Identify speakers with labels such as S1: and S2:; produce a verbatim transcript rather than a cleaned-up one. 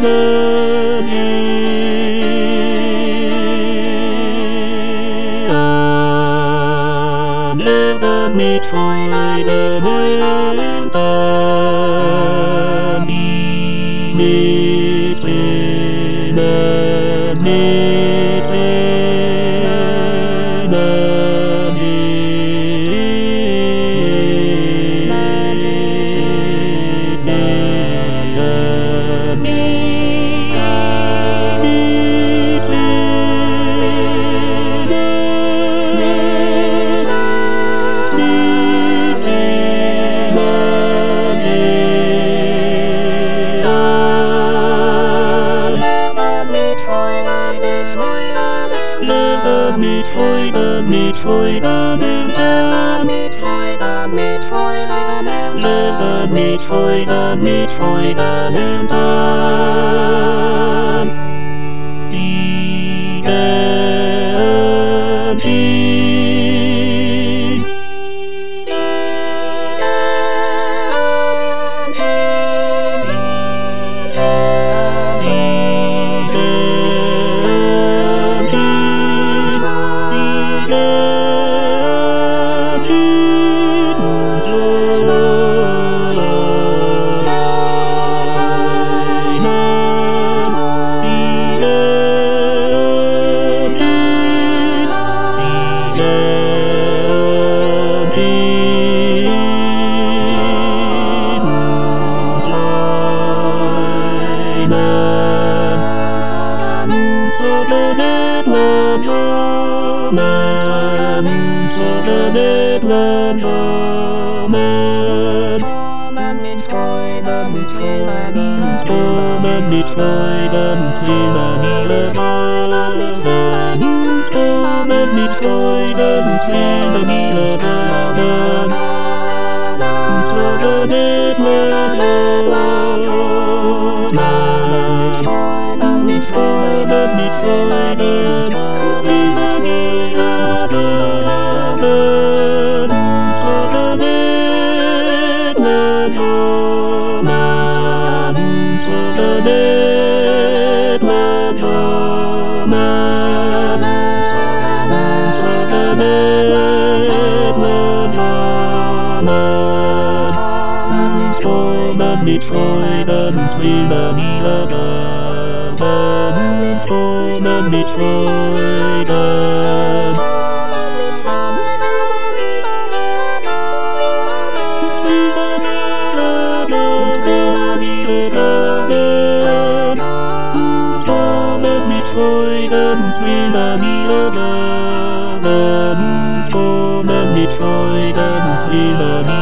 S1: mi trôi về bên ta đi mi thuê na mi thuê na ji na cha mi mi thuê mi trôi da mi trôi da da mi trôi da mi trôi da da mi trôi da mi trôi da da di da di mi trôi đâm thuê là mi lơ đơ mi trôi đâm thuê là mi lơ đơ trôi đơ đê lơ đơ mi trôi đâm mi trôi đơ mi lơ đơ trôi đơ đê lơ đơ mi trôi đâm thuê là mi lơ đơ mi trôi đâm mi trôi đâm trôi đâm thuê là mi lơ đơ mi trôi đâm thuê là mi